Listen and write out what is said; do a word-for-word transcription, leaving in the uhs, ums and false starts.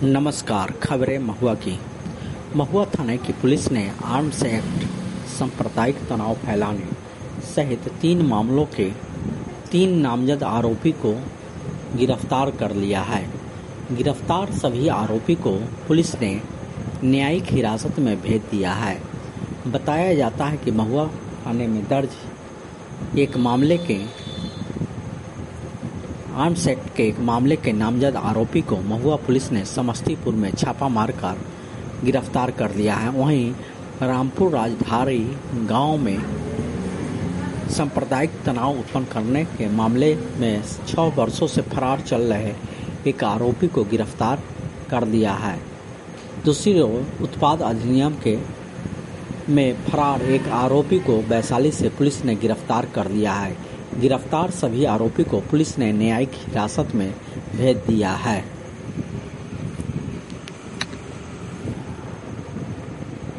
नमस्कार। खबरें महुआ की। महुआ थाने की पुलिस ने आर्म्स एक्ट, सांप्रदायिक तनाव फैलाने सहित तीन मामलों के तीन नामजद आरोपी को गिरफ्तार कर लिया है। गिरफ्तार सभी आरोपी को पुलिस ने न्यायिक हिरासत में भेज दिया है। बताया जाता है कि महुआ थाने में दर्ज एक मामले के आर्म्स एक्ट के एक मामले के नामजद आरोपी को महुआ पुलिस ने समस्तीपुर में छापा मारकर गिरफ्तार कर लिया है। वहीं रामपुर राजधारी गांव में सांप्रदायिक तनाव उत्पन्न करने के मामले में छह वर्षों से फरार चल रहे एक आरोपी को गिरफ्तार कर दिया है। दूसरी ओर उत्पाद अधिनियम के में फरार एक आरोपी को वैशाली से पुलिस ने गिरफ्तार कर लिया है। गिरफ्तार सभी आरोपी को पुलिस ने न्यायिक हिरासत में भेज दिया है।